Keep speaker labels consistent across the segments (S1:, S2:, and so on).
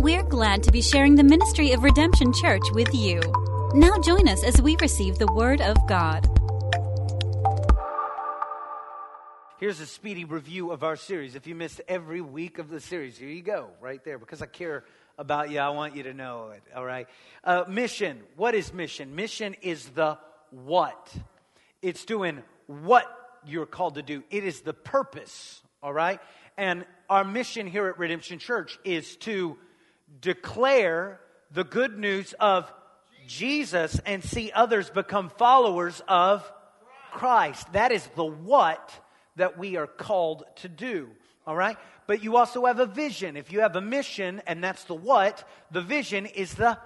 S1: We're glad to be sharing the ministry of Redemption Church with you. Now join us as we receive the Word of God.
S2: Here's a speedy review of our series. If you missed every week of the series, here you go, right there. Because I care about you, I want you to know it, all right? Mission. What is mission? Mission is the what. It's doing what you're called to do. It is the purpose, all right? And our mission here at Redemption Church is to declare the good news of Jesus and see others become followers of Christ. That is the what that we are called to do, all right? But you also have a vision. If you have a mission, and that's the what, the vision is the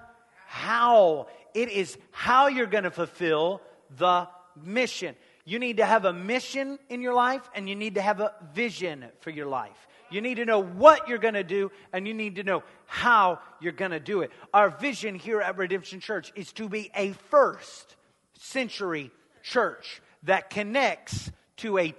S2: how. It is how you're going to fulfill the mission. You need to have a mission in your life, and you need to have a vision for your life. You need to know what you're going to do, and you need to know how you're going to do it. Our vision here at Redemption Church is to be a first century church that connects to a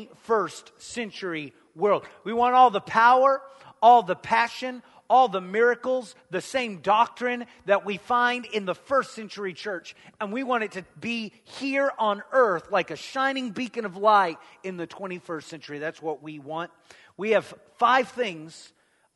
S2: 21st century world. We want all the power, all the passion, all the miracles, the same doctrine that we find in the first century church. And we want it to be here on earth like a shining beacon of light in the 21st century. That's what we want. We have 5 things,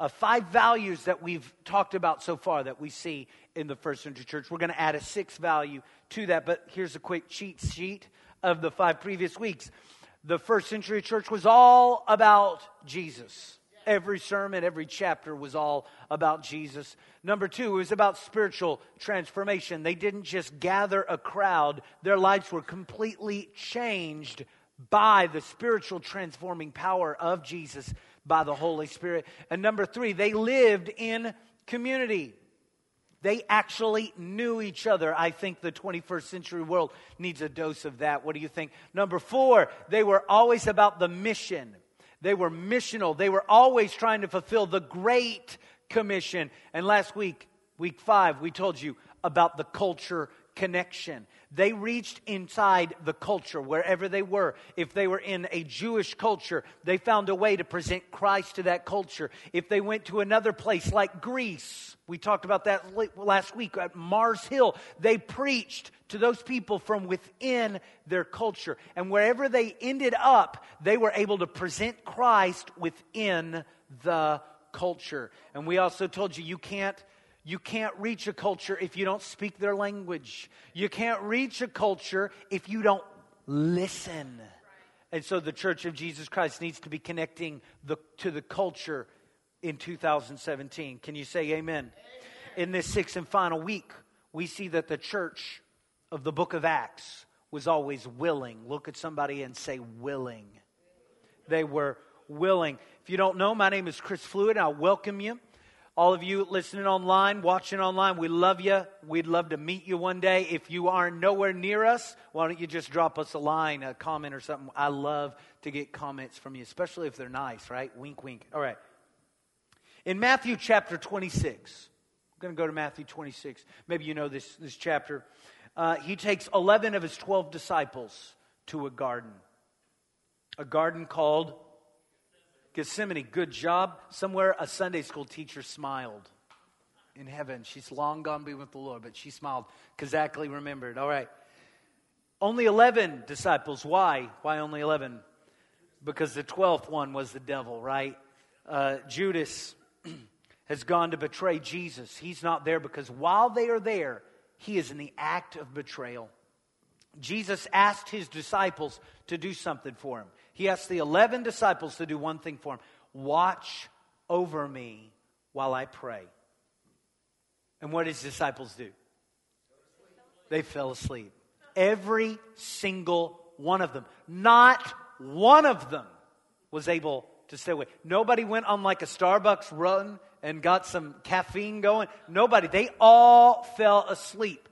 S2: 5 values that we've talked about so far that we see in the first century church. We're going to add a 6th value to that, but here's a quick cheat sheet of the 5 previous weeks. The first century church was all about Jesus. Every sermon, every chapter was all about Jesus. Number 2, it was about spiritual transformation. They didn't just gather a crowd. Their lives were completely changed by the spiritual transforming power of Jesus by the Holy Spirit. And number 3, they lived in community. They actually knew each other. I think the 21st century world needs a dose of that. What do you think? Number 4, they were always about the mission. They were missional. They were always trying to fulfill the Great Commission. And last week, week 5, we told you about the culture connection. They reached inside the culture wherever they were. If they were in a Jewish culture, they found a way to present Christ to that culture. If they went to another place like Greece, we talked about that last week at Mars Hill, they preached to those people from within their culture. And wherever they ended up, they were able to present Christ within the culture. And we also told you, you can't reach a culture if you don't speak their language. You can't reach a culture if you don't listen. And so the Church of Jesus Christ needs to be connecting to the culture in 2017. Can you say amen? In this 6th and final week, we see that the church of the book of Acts was always willing. Look at somebody and say willing. They were willing. If you don't know, my name is Chris Fluid. I welcome you. All of you listening online, watching online, we love you. We'd love to meet you one day. If you are nowhere near us, why don't you just drop us a line, a comment or something. I love to get comments from you, especially if they're nice, right? Wink, wink. All right. In Matthew chapter 26, I'm going to go to Matthew 26. Maybe you know this chapter. He takes 11 of his 12 disciples to a garden called Gethsemane. Good job. Somewhere a Sunday school teacher smiled in heaven. She's long gone be with the Lord, but she smiled because Zachary remembered. All right. Only 11 disciples. Why? Why only 11? Because the 12th one was the devil, right? Judas has gone to betray Jesus. He's not there because while they are there, he is in the act of betrayal. Jesus asked his disciples to do something for him. He asked the 11 disciples to do one thing for him. Watch over me while I pray. And what did his disciples do? They fell asleep. Every single one of them. Not one of them was able to stay awake. Nobody went on like a Starbucks run and got some caffeine going. Nobody. They all fell asleep.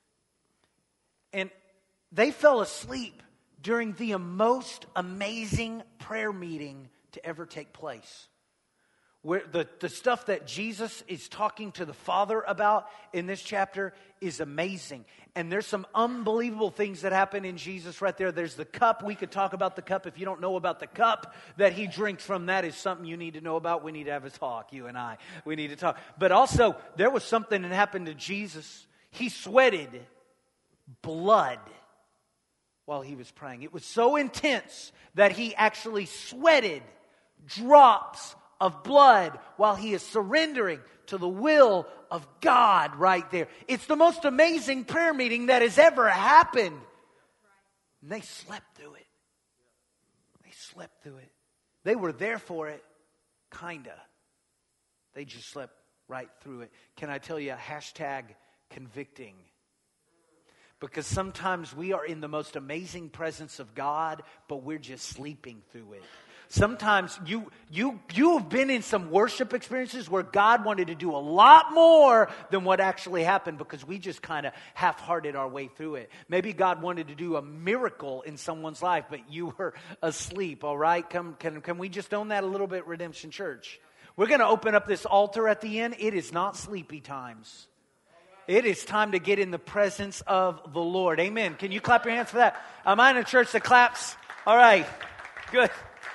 S2: And they fell asleep during the most amazing prayer meeting to ever take place. Where the stuff that Jesus is talking to the Father about in this chapter is amazing. And there's some unbelievable things that happen in Jesus right there. There's the cup. We could talk about the cup. If you don't know about the cup that he drinks from, that is something you need to know about. We need to have a talk, you and I. We need to talk. But also, there was something that happened to Jesus. He sweated blood while he was praying. It was so intense that he actually sweated drops of blood while he is surrendering to the will of God right there. It's the most amazing prayer meeting that has ever happened. And they slept through it. They slept through it. They were there for it, kinda. They just slept right through it. Can I tell you, hashtag convicting? Because sometimes we are in the most amazing presence of God, but we're just sleeping through it. Sometimes you have been in some worship experiences where God wanted to do a lot more than what actually happened because we just kind of half-hearted our way through it. Maybe God wanted to do a miracle in someone's life, but you were asleep, all right? Can we just own that a little bit, Redemption Church? We're going to open up this altar at the end. It is not sleepy times. It is time to get in the presence of the Lord. Amen. Can you clap your hands for that? Am I in a church that claps? All right. Good.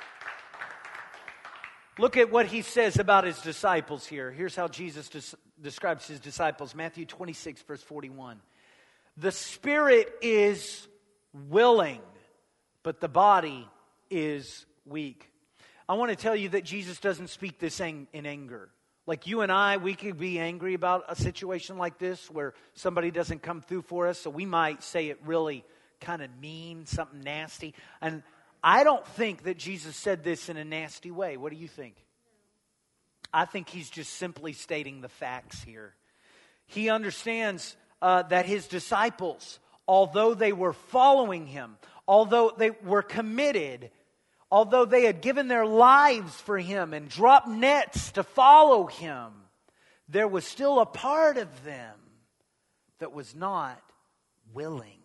S2: Look at what he says about his disciples here. Here's how Jesus describes his disciples. Matthew 26, verse 41. The spirit is willing, but the body is weak. I want to tell you that Jesus doesn't speak this in anger. Like you and I, we could be angry about a situation like this where somebody doesn't come through for us. So we might say it really kind of mean, something nasty. And I don't think that Jesus said this in a nasty way. What do you think? I think he's just simply stating the facts here. He understands that his disciples, although they were following him, although they were committed, although they had given their lives for him and dropped nets to follow him, there was still a part of them that was not willing.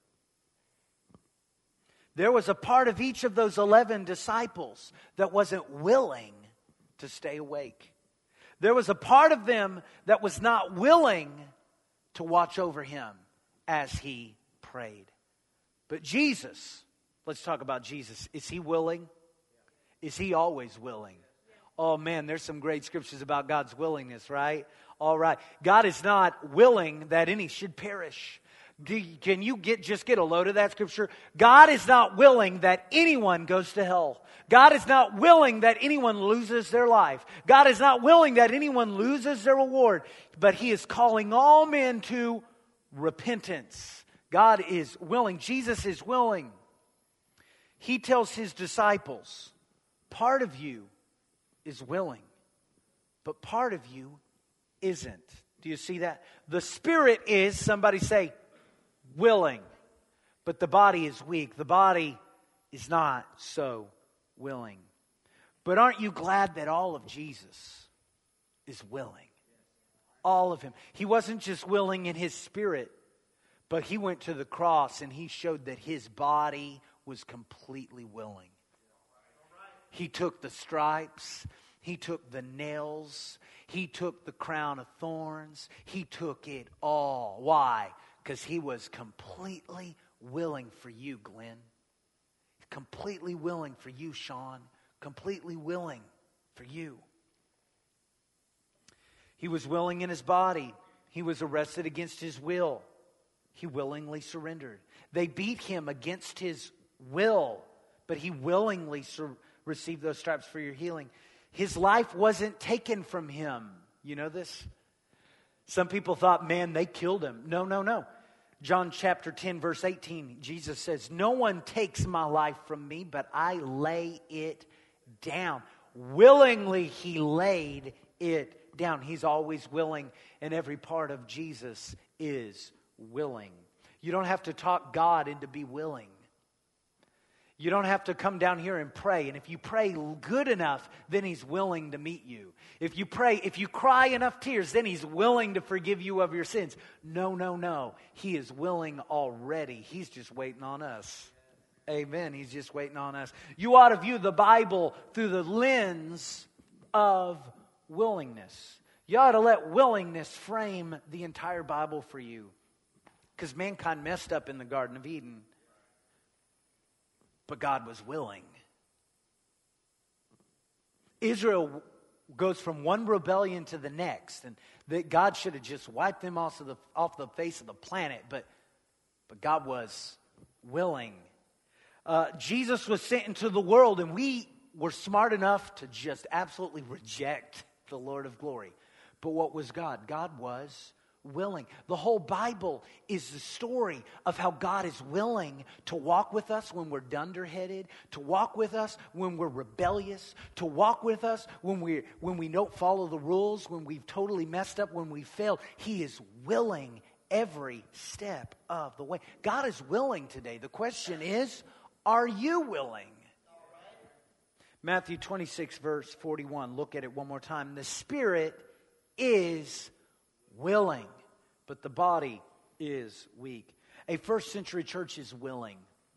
S2: There was a part of each of those 11 disciples that wasn't willing to stay awake. There was a part of them that was not willing to watch over him as he prayed. But Jesus, let's talk about Jesus. Is he willing? Is he always willing? Oh man, there's some great scriptures about God's willingness, right? All right. God is not willing that any should perish. Can you just get a load of that scripture? God is not willing that anyone goes to hell. God is not willing that anyone loses their life. God is not willing that anyone loses their reward. But he is calling all men to repentance. God is willing. Jesus is willing. He tells his disciples, part of you is willing, but part of you isn't. Do you see that? The spirit is, somebody say, willing, but the body is weak. The body is not so willing. But aren't you glad that all of Jesus is willing? All of him. He wasn't just willing in his spirit, but he went to the cross and he showed that his body was completely willing. He took the stripes. He took the nails. He took the crown of thorns. He took it all. Why? Because he was completely willing for you, Glenn. Completely willing for you, Sean. Completely willing for you. He was willing in his body. He was arrested against his will. He willingly surrendered. They beat him against his will, but he willingly received those stripes for your healing. His life wasn't taken from him. You know this? Some people thought, man, they killed him. No. John chapter 10, verse 18, Jesus says, no one takes my life from me, but I lay it down. Willingly, he laid it down. He's always willing, and every part of Jesus is willing. You don't have to talk God into be willing. You don't have to come down here and pray. And if you pray good enough, then he's willing to meet you. If you cry enough tears, then he's willing to forgive you of your sins. No. He is willing already. He's just waiting on us. Amen. He's just waiting on us. You ought to view the Bible through the lens of willingness. You ought to let willingness frame the entire Bible for you. Because mankind messed up in the Garden of Eden. But God was willing. Israel goes from one rebellion to the next. And that God should have just wiped them off the face of the planet. But God was willing. Jesus was sent into the world, and we were smart enough to just absolutely reject the Lord of glory. But what was God? God was willing. The whole Bible is the story of how God is willing to walk with us when we're dunderheaded, to walk with us when we're rebellious, to walk with us when we don't follow the rules, when we've totally messed up, when we failed. He is willing every step of the way. God is willing today. The question is, are you willing? Matthew 26, verse 41. Look at it one more time. The Spirit is willing, but the body is weak. A first century church is willing.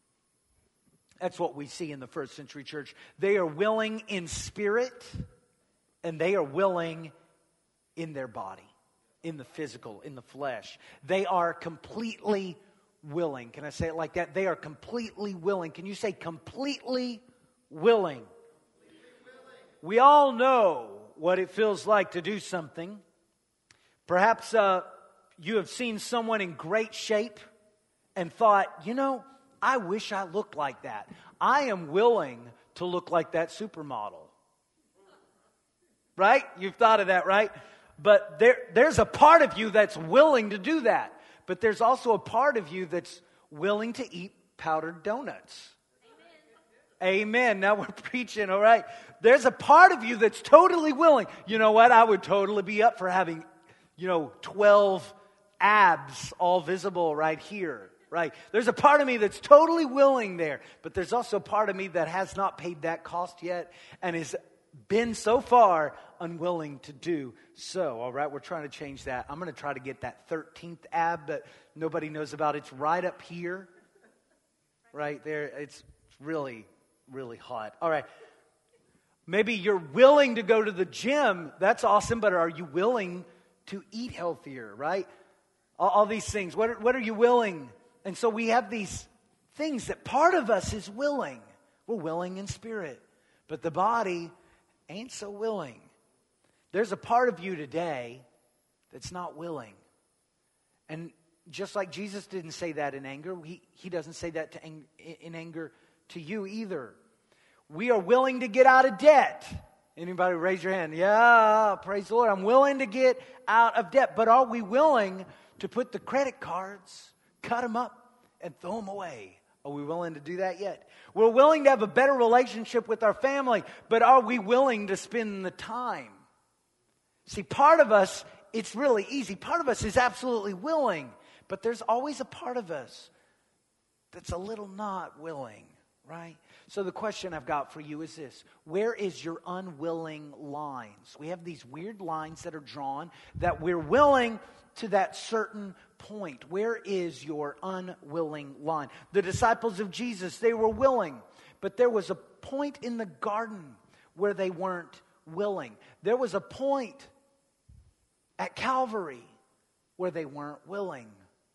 S2: That's what we see in the first century church. They are willing in spirit, and they are willing in their body, in the physical, in the flesh. They are completely willing. Can I say it like that? They are completely willing. Can you say completely willing? We all know what it feels like to do something. Perhaps you have seen someone in great shape and thought, I wish I looked like that. I am willing to look like that supermodel. Right? You've thought of that, right? But there's a part of you that's willing to do that. But there's also a part of you that's willing to eat powdered donuts. Amen. Now we're preaching, all right? There's a part of you that's totally willing. You know what? I would totally be up for having, 12 abs all visible right here, right? There's a part of me that's totally willing there. But there's also a part of me that has not paid that cost yet and has been so far unwilling to do so, all right? We're trying to change that. I'm going to try to get that 13th ab that nobody knows about. It's right up here, right there. It's really hot. All right. Maybe you're willing to go to the gym. That's awesome, but are you willing to eat healthier, right? All these things. What are you willing? And so we have these things that part of us is willing. We're willing in spirit. But the body ain't so willing. There's a part of you today that's not willing. And just like Jesus didn't say that in anger, he doesn't say that in anger to you either. We are willing to get out of debt. Anybody raise your hand? Yeah, praise the Lord. I'm willing to get out of debt. But are we willing to put the credit cards, cut them up, and throw them away? Are we willing to do that yet? We're willing to have a better relationship with our family, but are we willing to spend the time? See, part of us, it's really easy. Part of us is absolutely willing, but there's always a part of us that's a little not willing, right? So the question I've got for you is this. Where is your unwilling lines? We have these weird lines that are drawn that we're willing to that certain point. Where is your unwilling line? The disciples of Jesus, they were willing, but there was a point in the garden where they weren't willing. There was a point at Calvary where they weren't willing.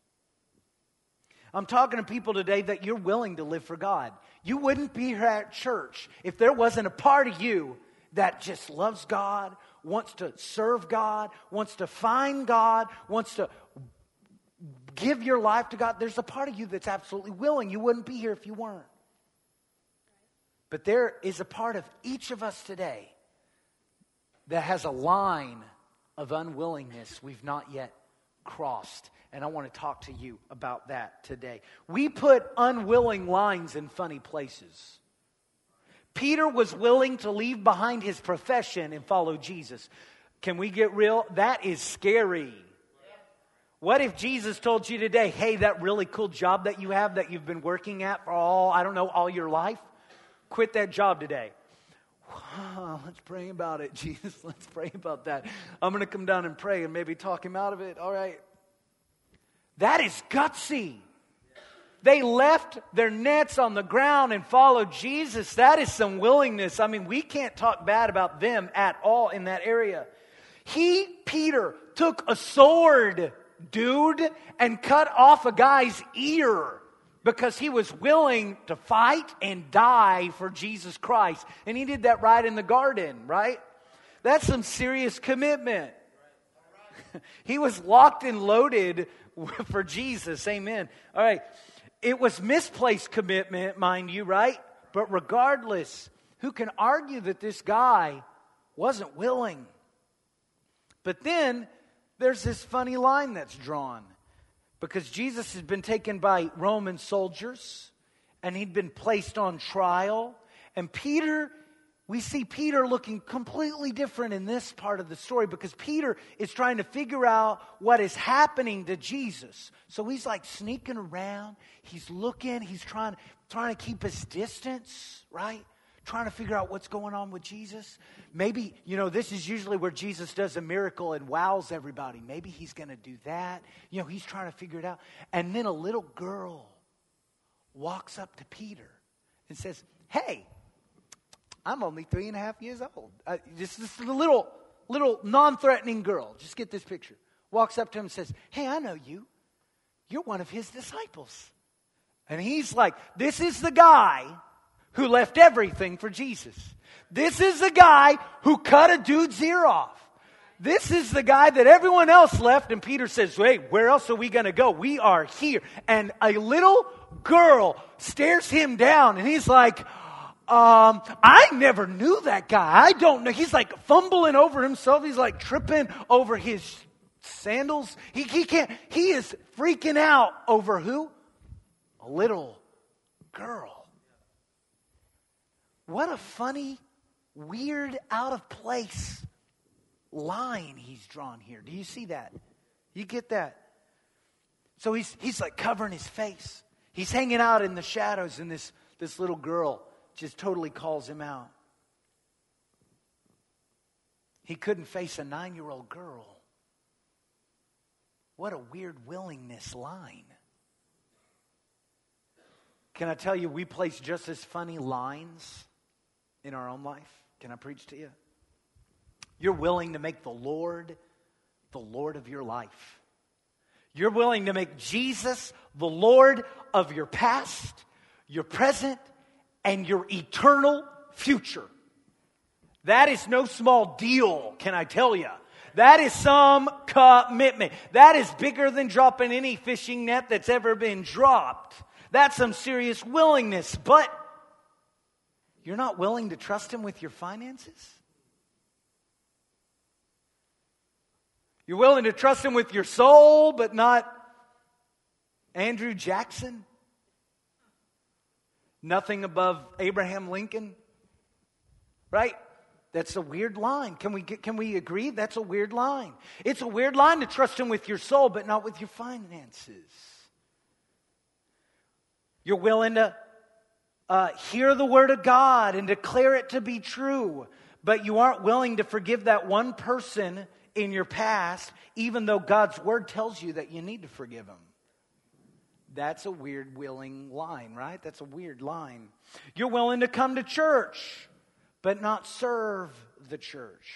S2: I'm talking to people today that you're willing to live for God. You wouldn't be here at church if there wasn't a part of you that just loves God, wants to serve God, wants to find God, wants to give your life to God. There's a part of you that's absolutely willing. You wouldn't be here if you weren't. But there is a part of each of us today that has a line of unwillingness we've not yet crossed. And I want to talk to you about that today. We put unwilling lines in funny places. Peter was willing to leave behind his profession and follow Jesus. Can we get real? That is scary. What if Jesus told you today, hey, that really cool job that you have that you've been working at for all your life? Quit that job today. Let's pray about it, Jesus. Let's pray about that. I'm going to come down and pray and maybe talk him out of it. All right. That is gutsy. They left their nets on the ground and followed Jesus. That is some willingness. I mean, we can't talk bad about them at all in that area. Peter, took a sword, dude, and cut off a guy's ear because he was willing to fight and die for Jesus Christ. And he did that right in the garden, right? That's some serious commitment. He was locked and loaded for Jesus. Amen. All right. It was misplaced commitment, mind you, right? But regardless, who can argue that this guy wasn't willing? But then there's this funny line that's drawn. Because Jesus had been taken by Roman soldiers and he'd been placed on trial. And Peter, we see Peter looking completely different in this part of the story because Peter is trying to figure out what is happening to Jesus. So he's like sneaking around. He's looking. He's trying to keep his distance, right? Trying to figure out what's going on with Jesus. Maybe, this is usually where Jesus does a miracle and wows everybody. Maybe he's going to do that. He's trying to figure it out. And then a little girl walks up to Peter and says, "Hey, I'm only 3.5 years old." Just this little non-threatening girl. Just get this picture. Walks up to him and says, "Hey, I know you. You're one of his disciples." And he's like, this is the guy who left everything for Jesus. This is the guy who cut a dude's ear off. This is the guy that everyone else left. And Peter says, "Hey, where else are we going to go? We are here." And a little girl stares him down and he's like, I never knew that guy. I don't know. He's like fumbling over himself. He's like tripping over his sandals. He can't. He is freaking out over who? A little girl. What a funny, weird, out of place line he's drawn here. Do you see that? You get that? So he's like covering his face. He's hanging out in the shadows, and this little girl just totally calls him out. He couldn't face a 9-year-old girl. What a weird willingness line. Can I tell you, we place just as funny lines in our own life? Can I preach to you? You're willing to make the Lord of your life. You're willing to make Jesus the Lord of your past, your present, and your eternal future. That is no small deal, can I tell you? That is some commitment. That is bigger than dropping any fishing net that's ever been dropped. That's some serious willingness. But you're not willing to trust him with your finances? You're willing to trust him with your soul, but not Andrew Jackson? Nothing above Abraham Lincoln? Right? That's a weird line. Can we agree? That's a weird line. It's a weird line to trust him with your soul, but not with your finances. You're willing to hear the word of God and declare it to be true, but you aren't willing to forgive that one person in your past, even though God's word tells you that you need to forgive him. That's a weird, willing line, right? That's a weird line. You're willing to come to church, but not serve the church.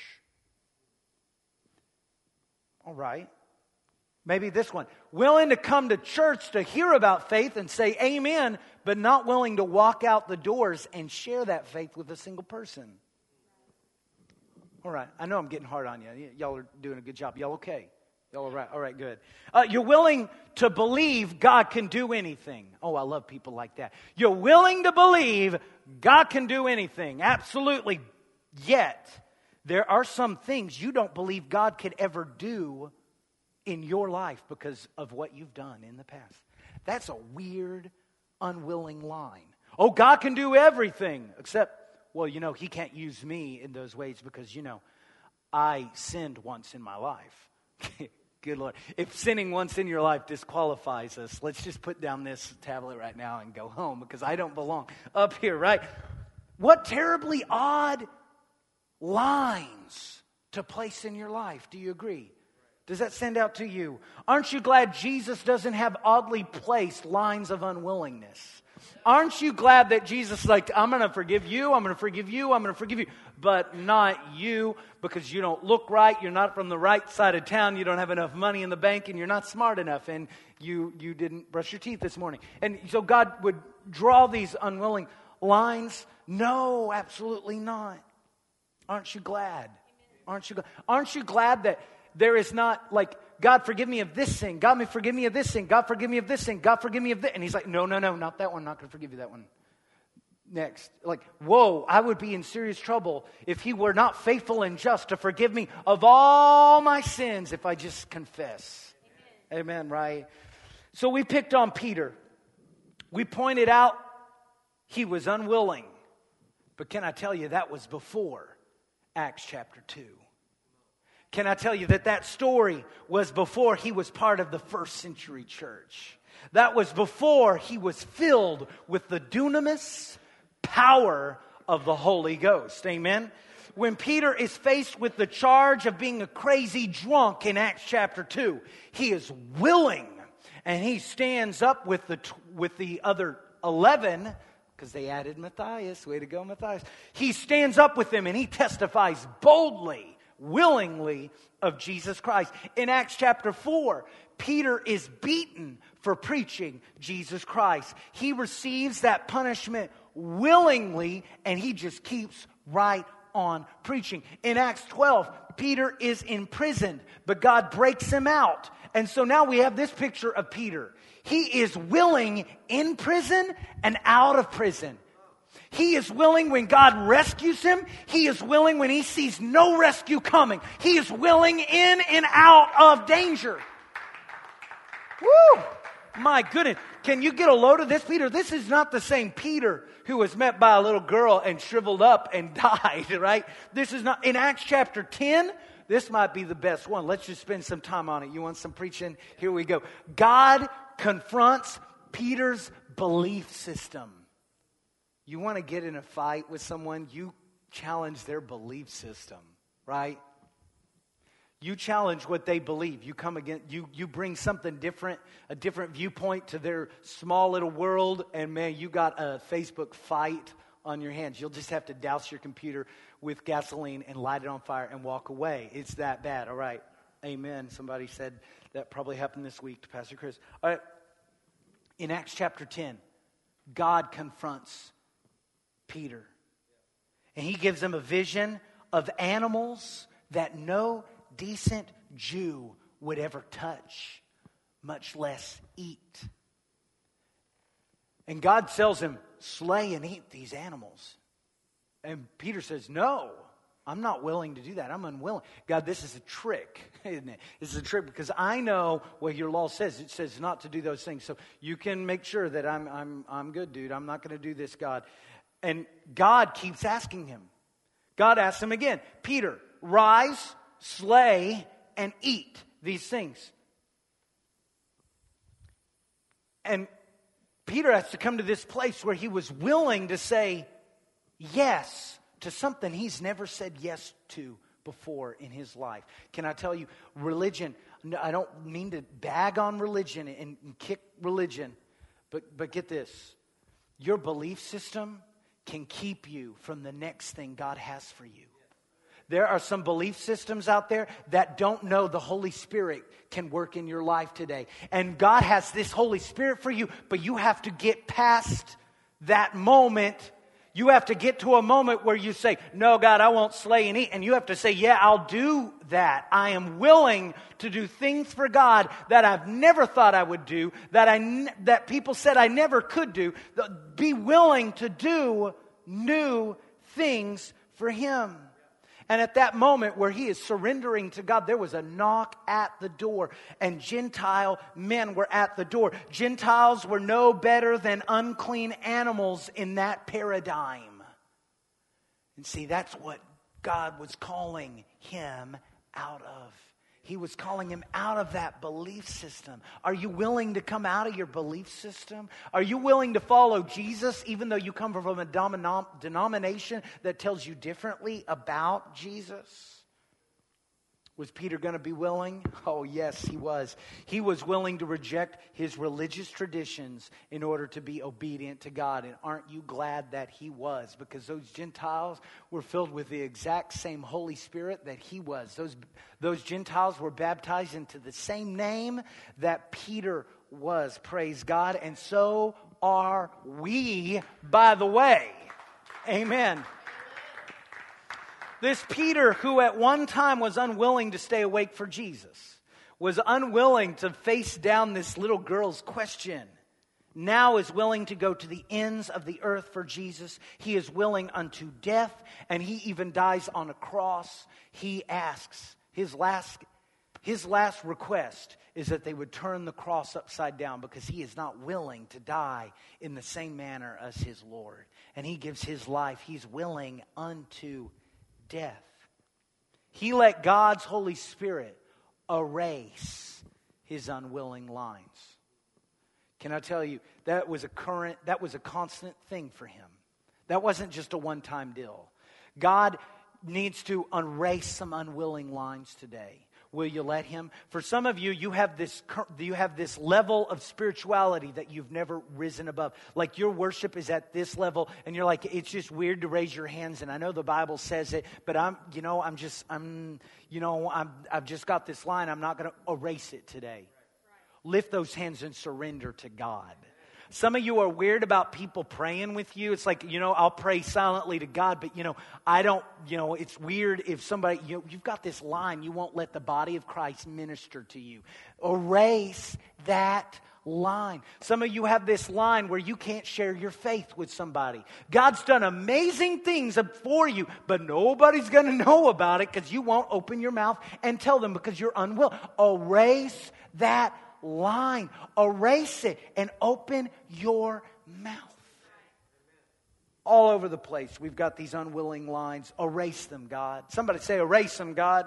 S2: All right. Maybe this one. Willing to come to church to hear about faith and say amen, but not willing to walk out the doors and share that faith with a single person. All right. I know I'm getting hard on you. Y'all are doing a good job. Y'all okay? Y'all all right? All right, good. You're willing to believe God can do anything. Oh, I love people like that. You're willing to believe God can do anything. Absolutely. Yet, there are some things you don't believe God could ever do in your life because of what you've done in the past. That's a weird, unwilling line. Oh, God can do everything except, well, he can't use me in those ways because, I sinned once in my life. Good Lord. If sinning once in your life disqualifies us, let's just put down this tablet right now and go home because I don't belong up here, right? What terribly odd lines to place in your life. Do you agree? Does that stand out to you? Aren't you glad Jesus doesn't have oddly placed lines of unwillingness? Aren't you glad that Jesus is like, I'm going to forgive you, I'm going to forgive you, I'm going to forgive you, but not you because you don't look right, you're not from the right side of town, you don't have enough money in the bank, and you're not smart enough, and you didn't brush your teeth this morning. And so God would draw these unwilling lines? No, absolutely not. Aren't you glad? Aren't you glad? Aren't you glad that there is not like, God, forgive me of this sin. God, forgive me of this sin. God, forgive me of this sin. God, forgive me of this. And he's like, no, not that one. Not going to forgive you that one. Next. Like, whoa, I would be in serious trouble if he were not faithful and just to forgive me of all my sins if I just confess. Amen, right? So we picked on Peter. We pointed out he was unwilling. But can I tell you, that was before Acts chapter 2. Can I tell you that story was before he was part of the first century church? That was before he was filled with the dunamis power of the Holy Ghost. Amen? When Peter is faced with the charge of being a crazy drunk in Acts chapter 2, he is willing and he stands up with the other 11 because they added Matthias. Way to go, Matthias. He stands up with them and he testifies boldly, willingly of Jesus Christ. In Acts chapter 4, Peter is beaten for preaching Jesus Christ. He receives that punishment willingly and he just keeps right on preaching. In Acts 12, Peter is imprisoned, but God breaks him out. And so now we have this picture of Peter. He is willing in prison and out of prison. He is willing when God rescues him. He is willing when he sees no rescue coming. He is willing in and out of danger. Woo! My goodness. Can you get a load of this, Peter? This is not the same Peter who was met by a little girl and shriveled up and died, right? This is not. In Acts chapter 10, this might be the best one. Let's just spend some time on it. You want some preaching? Here we go. God confronts Peter's belief system. You want to get in a fight with someone, you challenge their belief system, right? You challenge what they believe. You come again, you bring something different, a different viewpoint to their small little world, and man, you got a Facebook fight on your hands. You'll just have to douse your computer with gasoline and light it on fire and walk away. It's that bad. All right. Amen. Somebody said that probably happened this week to Pastor Chris. All right. In Acts chapter 10, God confronts Peter. And he gives him a vision of animals that no decent Jew would ever touch, much less eat. And God tells him, slay and eat these animals. And Peter says, no, I'm not willing to do that. I'm unwilling. God, this is a trick, isn't it? This is a trick because I know what your law says. It says not to do those things. So you can make sure that I'm good, dude. I'm not going to do this, God. And God keeps asking him. God asks him again, Peter, rise, slay, and eat these things. And Peter has to come to this place where he was willing to say yes to something he's never said yes to before in his life. Can I tell you, religion, I don't mean to bag on religion and kick religion, but get this. Your belief system can keep you from the next thing God has for you. There are some belief systems out there that don't know the Holy Spirit can work in your life today. And God has this Holy Spirit for you, but you have to get past that moment. You have to get to a moment where you say, no, God, I won't slay and eat. And you have to say, yeah, I'll do that. I am willing to do things for God that I've never thought I would do, that people said I never could do. Be willing to do new things for Him. And at that moment where he is surrendering to God, there was a knock at the door. And Gentile men were at the door. Gentiles were no better than unclean animals in that paradigm. And see, that's what God was calling him out of. He was calling him out of that belief system. Are you willing to come out of your belief system? Are you willing to follow Jesus even though you come from a denomination that tells you differently about Jesus? Was Peter going to be willing? Oh, yes, he was. He was willing to reject his religious traditions in order to be obedient to God. And aren't you glad that he was? Because those Gentiles were filled with the exact same Holy Spirit that he was. Those Gentiles were baptized into the same name that Peter was. Praise God. And so are we, by the way. Amen. This Peter, who at one time was unwilling to stay awake for Jesus, was unwilling to face down this little girl's question, now is willing to go to the ends of the earth for Jesus. He is willing unto death, and he even dies on a cross. He asks, his last request is that they would turn the cross upside down, because he is not willing to die in the same manner as his Lord. And he gives his life. He's willing unto death. He let God's Holy Spirit erase his unwilling lines. Can I tell you, that was a constant thing for him. That wasn't just a one-time deal. God needs to erase some unwilling lines today. Will you let him? For some of you, you have this level of spirituality that you've never risen above. Like your worship is at this level, and you're like, it's just weird to raise your hands. And I know the Bible says it, but I've just got this line. I'm not going to erase it today. Lift those hands and surrender to God. Some of you are weird about people praying with you. It's like, I'll pray silently to God, but, I don't, it's weird if somebody, you've got this line, you won't let the body of Christ minister to you. Erase that line. Some of you have this line where you can't share your faith with somebody. God's done amazing things for you, but nobody's going to know about it because you won't open your mouth and tell them because you're unwilling. Erase that line. Erase it and open your mouth. All over the place, we've got these unwilling lines. Erase them, God. Somebody say, erase them, God.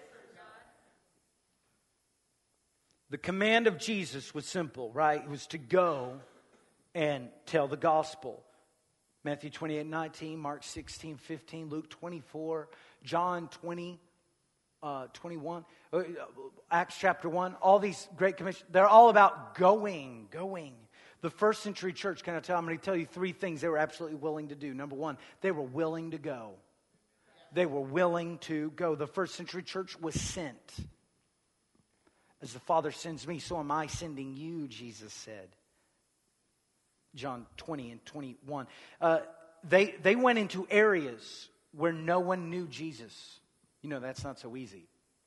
S2: The command of Jesus was simple, right? It was to go and tell the gospel. Matthew 28:19, Mark 16:15, Luke 24, John 20. 21, Acts chapter 1, all these great commissions, they're all about going. The first century church, I'm going to tell you three things they were absolutely willing to do. Number one, they were willing to go. They were willing to go. The first century church was sent. As the Father sends me, so am I sending you, Jesus said. John 20 and 21. They went into areas where no one knew Jesus. That's not so easy.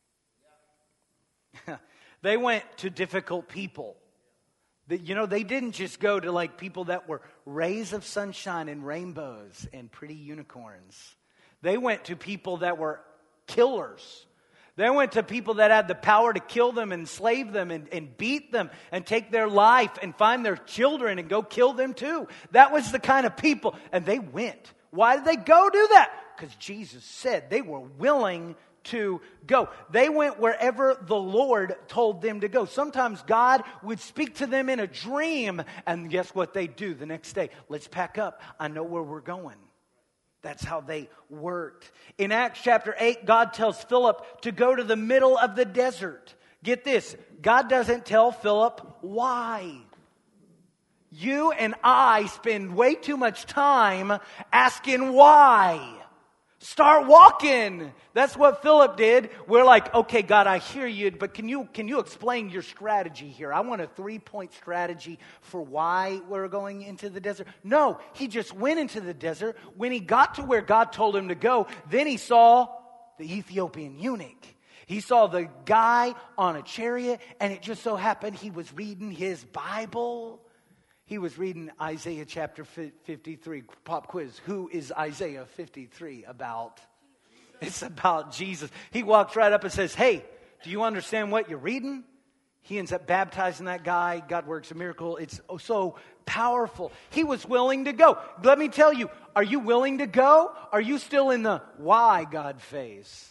S2: They went to difficult people. They didn't just go to people that were rays of sunshine and rainbows and pretty unicorns. They went to people that were killers. They went to people that had the power to kill them, enslave them, and beat them, and take their life and find their children and go kill them too. That was the kind of people. And they went. Why did they go do that? Because Jesus said they were willing to go. They went wherever the Lord told them to go. Sometimes God would speak to them in a dream, and guess what they do the next day? Let's pack up. I know where we're going. That's how they worked. In Acts chapter 8, God tells Philip to go to the middle of the desert. Get this, God doesn't tell Philip why. You and I spend way too much time asking why. Start walking. That's what Philip did. We're like, okay, God, I hear you, but can you explain your strategy here? I want a 3-point strategy for why we're going into the desert. No, he just went into the desert. When he got to where God told him to go, then he saw the Ethiopian eunuch. He saw the guy on a chariot, and it just so happened he was reading his Bible. He was reading Isaiah chapter 53. Pop quiz. Who is Isaiah 53 about? It's about Jesus. He walks right up and says, hey, do you understand what you're reading? He ends up baptizing that guy. God works a miracle. It's so powerful. He was willing to go. Let me tell you, are you willing to go? Are you still in the why God phase?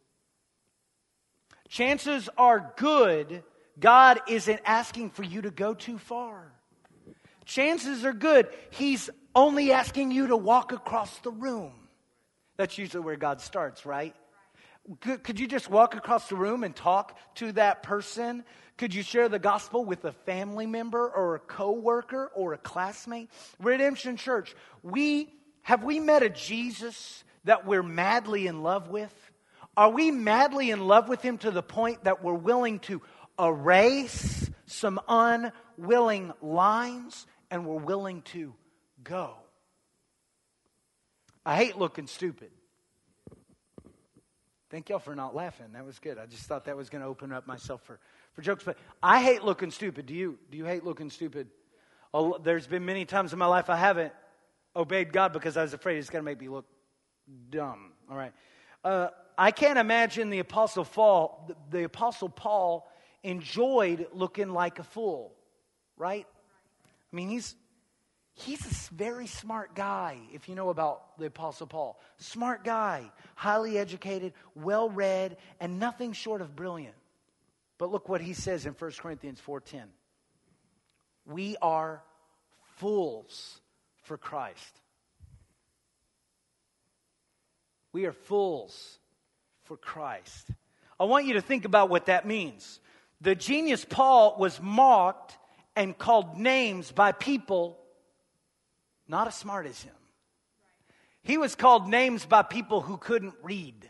S2: Chances are good God isn't asking for you to go too far. Chances are good He's only asking you to walk across the room. That's usually where God starts, right? Could you just walk across the room and talk to that person? Could you share the gospel with a family member or a coworker or a classmate? Redemption Church, have we met a Jesus that we're madly in love with? Are we madly in love with him to the point that we're willing to erase some unwilling lines and we're willing to go? I hate looking stupid. Thank y'all for not laughing. That was good. I just thought that was going to open up myself for jokes. But I hate looking stupid. Do you hate looking stupid? Oh, there's been many times in my life I haven't obeyed God because I was afraid it's going to make me look dumb. All right. I can't imagine the Apostle Paul enjoyed looking like a fool, right? I mean, he's a very smart guy, if you know about the Apostle Paul. Smart guy, highly educated, well-read, and nothing short of brilliant. But look what he says in 1 Corinthians 4:10. We are fools for Christ. We are fools for Christ. I want you to think about what that means. The genius Paul was mocked and called names by people not as smart as him. He was called names by people who couldn't read.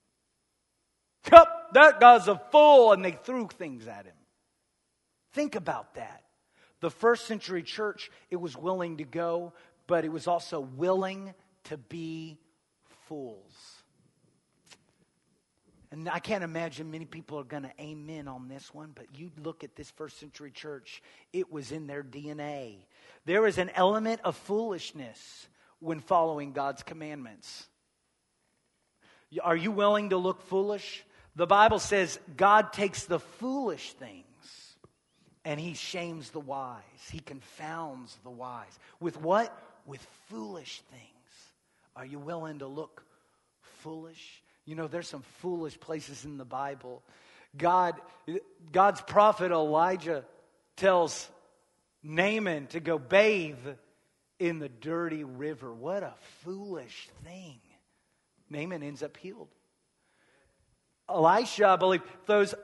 S2: That guy's a fool, and they threw things at him. Think about that. The first century church, it was willing to go, but it was also willing to be fools. And I can't imagine many people are going to amen on this one, but you look at this first century church, it was in their DNA. There is an element of foolishness when following God's commandments. Are you willing to look foolish? The Bible says God takes the foolish things and he shames the wise. He confounds the wise. With what? With foolish things. Are you willing to look foolish? You know, there's some foolish places in the Bible. God's prophet Elijah tells Naaman to go bathe in the dirty river. What a foolish thing. Naaman ends up healed. Elisha, I believe, there's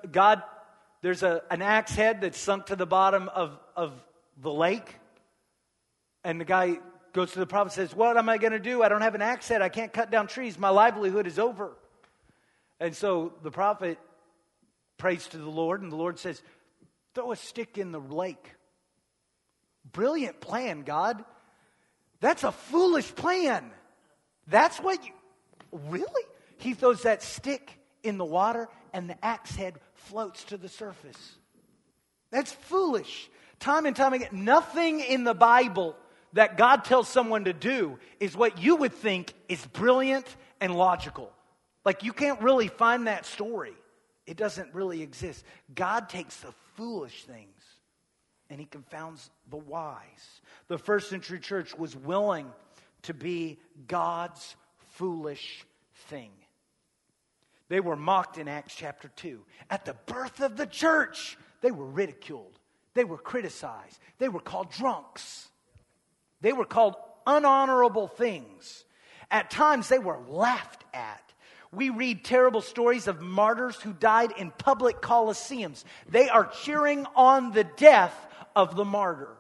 S2: an axe head that's sunk to the bottom of the lake. And the guy goes to the prophet and says, what am I going to do? I don't have an axe head. I can't cut down trees. My livelihood is over. And so the prophet prays to the Lord, and the Lord says, throw a stick in the lake. Brilliant plan, God. That's a foolish plan. That's what you... Really? He throws that stick in the water, and the axe head floats to the surface. That's foolish. Time and time again, nothing in the Bible that God tells someone to do is what you would think is brilliant and logical. Like, you can't really find that story. It doesn't really exist. God takes the foolish things and he confounds the wise. The first century church was willing to be God's foolish thing. They were mocked in Acts chapter 2. At the birth of the church, they were ridiculed. They were criticized. They were called drunks. They were called unhonorable things. At times, they were laughed at. We read terrible stories of martyrs who died in public coliseums. They are cheering on the death of the martyr.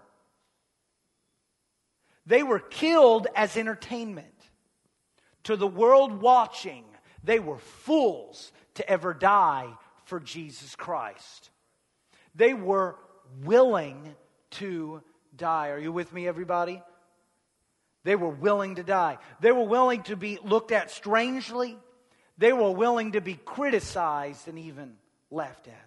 S2: They were killed as entertainment. To the world watching, they were fools to ever die for Jesus Christ. They were willing to die. Are you with me, everybody? They were willing to die. They were willing to be looked at strangely. They were willing to be criticized and even laughed at.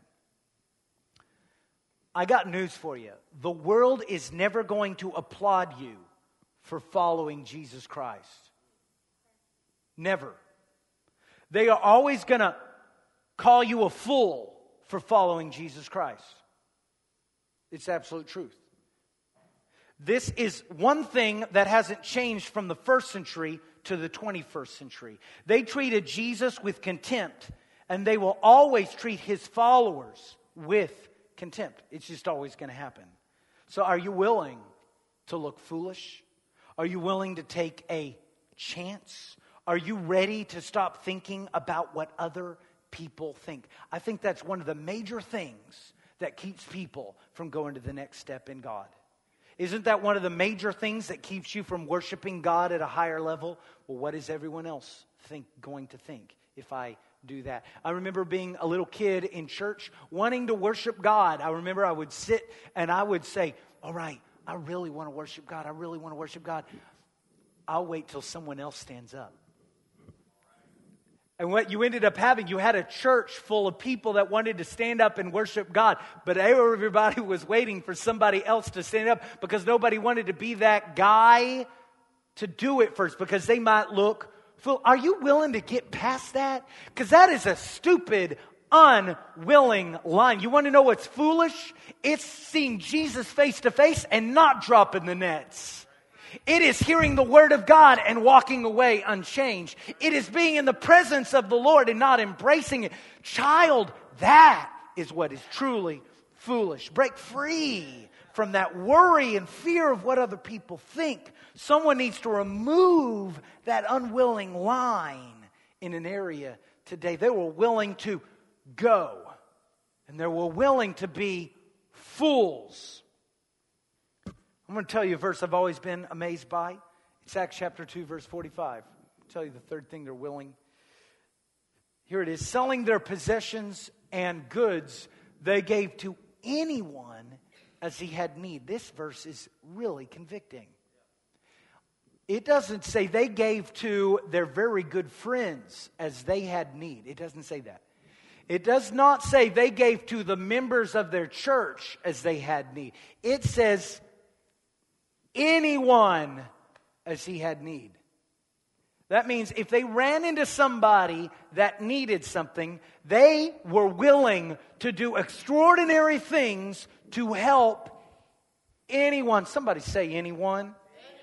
S2: I got news for you. The world is never going to applaud you for following Jesus Christ. Never. They are always going to call you a fool for following Jesus Christ. It's absolute truth. This is one thing that hasn't changed from the first century to the 21st century. They treated Jesus with contempt, and they will always treat his followers with contempt. It's just always going to happen. So are you willing to look foolish? Are you willing to take a chance? Are you ready to stop thinking about what other people think? I think that's one of the major things that keeps people from going to the next step in God. Isn't that one of the major things that keeps you from worshiping God at a higher level? Well, what is everyone else going to think if I do that? I remember being a little kid in church wanting to worship God. I remember I would sit and I would say, all right, I really want to worship God. I really want to worship God. I'll wait till someone else stands up. And what you ended up having, you had a church full of people that wanted to stand up and worship God, but everybody was waiting for somebody else to stand up because nobody wanted to be that guy to do it first because they might look fool. Are you willing to get past that? Because that is a stupid, unwilling line. You want to know what's foolish? It's seeing Jesus face to face and not dropping the nets. It is hearing the word of God and walking away unchanged. It is being in the presence of the Lord and not embracing it. Child, that is what is truly foolish. Break free from that worry and fear of what other people think. Someone needs to remove that unwilling line in an area today. They were willing to go, and they were willing to be fools. I'm going to tell you a verse I've always been amazed by. It's Acts chapter 2, verse 45. I'll tell you the third thing they're willing. Here it is. Selling their possessions and goods, they gave to anyone as he had need. This verse is really convicting. It doesn't say they gave to their very good friends as they had need. It doesn't say that. It does not say they gave to the members of their church as they had need. It says anyone as he had need. That means if they ran into somebody that needed something, they were willing to do extraordinary things to help anyone. Somebody say anyone.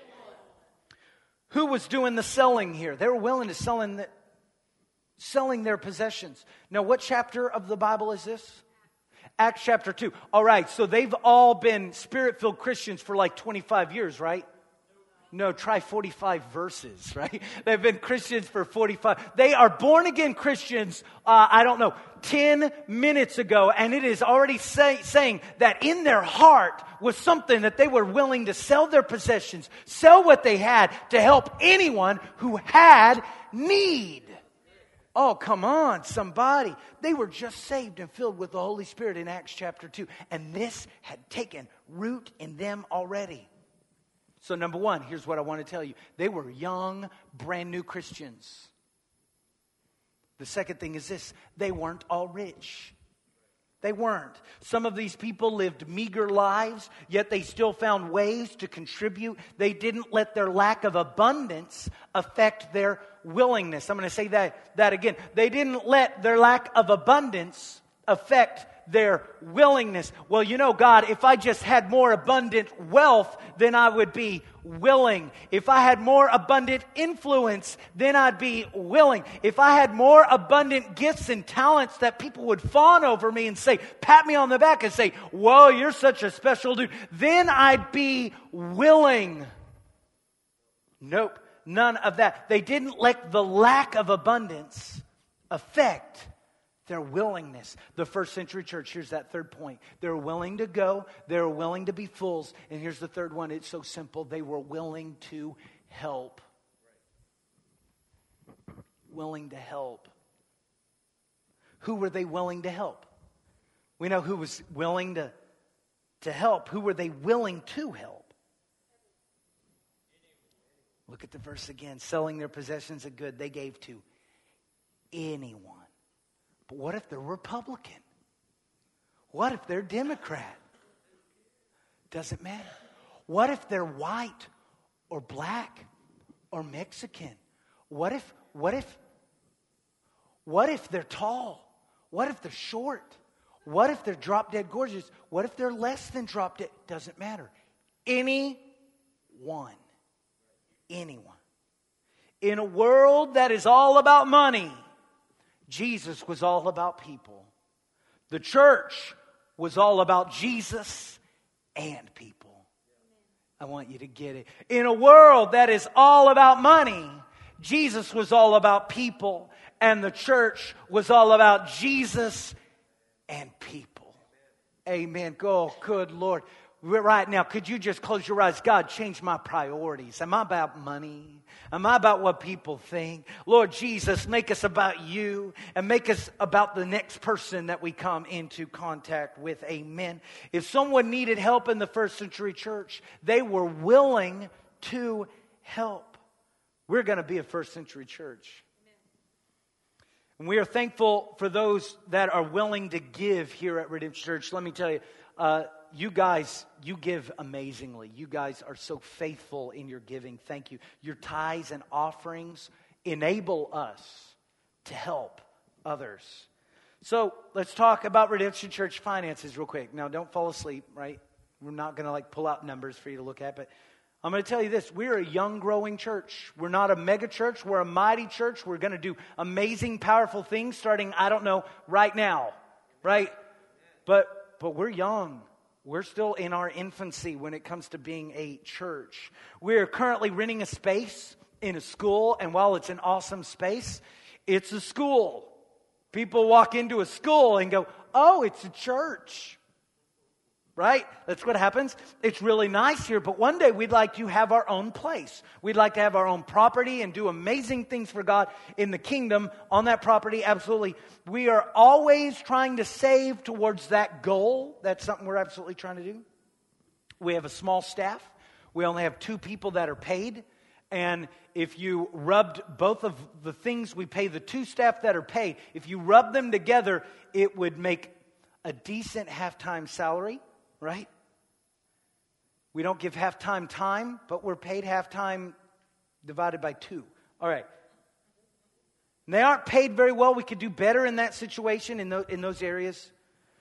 S2: Who was doing the selling here? They were willing to selling their possessions. Now, what chapter of the Bible is this? Acts chapter 2. All right, so they've all been Spirit-filled Christians for like 25 years, right? No, try 45 verses, right? They've been Christians for 45. They are born-again Christians, 10 minutes ago, and it is already saying that in their heart was something that they were willing to sell their possessions, sell what they had to help anyone who had need. Oh, come on, somebody. They were just saved and filled with the Holy Spirit in Acts chapter 2, and this had taken root in them already. So number one, here's what I want to tell you. They were young, brand new Christians. The second thing is this. They weren't all rich. They weren't. Some of these people lived meager lives, yet they still found ways to contribute. They didn't let their lack of abundance affect their willingness. I'm going to say that again. They didn't let their lack of abundance affect their willingness. Well, you know, God, if I just had more abundant wealth, then I would be willing. If I had more abundant influence, then I'd be willing. If I had more abundant gifts and talents that people would fawn over me and say, pat me on the back and say, whoa, you're such a special dude, then I'd be willing. Nope, none of that. They didn't let the lack of abundance affect their willingness. The first century church, here's that third point. They're willing to go. They're willing to be fools. And here's the third one. It's so simple. They were willing to help. Willing to help. Who were they willing to help? We know who was willing to help. Who were they willing to help? Look at the verse again. Selling their possessions of good, they gave to anyone. But what if they're Republican? What if they're Democrat? Doesn't matter. What if they're white or black or Mexican? What if they're tall? What if they're short? What if they're drop dead gorgeous? What if they're less than drop dead? Doesn't matter. Anyone. Anyone. In a world that is all about money, Jesus was all about people. The church was all about Jesus and people. I want you to get it. In a world that is all about money, Jesus was all about people, and the church was all about Jesus and people. Amen. Go, good Lord. Right now, could you just close your eyes? God, change my priorities. Am I about money? Am I about what people think? Lord Jesus, make us about you and make us about the next person that we come into contact with. Amen. If someone needed help in the first century church, they were willing to help. We're going to be a first century church. And we are thankful for those that are willing to give here at Redemption Church. Let me tell you, you guys, you give amazingly. You guys are so faithful in your giving. Thank you. Your tithes and offerings enable us to help others. So let's talk about Redemption Church finances real quick. Now, don't fall asleep, right? We're not going to pull out numbers for you to look at, but I'm going to tell you this. We're a young, growing church. We're not a mega church. We're a mighty church. We're going to do amazing, powerful things starting, right now, right? But we're young. We're still in our infancy when it comes to being a church. We're currently renting a space in a school, and while it's an awesome space, it's a school. People walk into a school and go, oh, it's a church. Right? That's what happens. It's really nice here, but one day we'd like to have our own place. We'd like to have our own property and do amazing things for God in the kingdom on that property. Absolutely. We are always trying to save towards that goal. That's something we're absolutely trying to do. We have a small staff. We only have 2 people that are paid. And if you rubbed both of the things, we pay the 2 staff that are paid. If you rub them together, it would make a decent half-time salary. Right? We don't give half-time time, but we're paid half-time divided by 2. All right. And they aren't paid very well. We could do better in that situation, in those areas.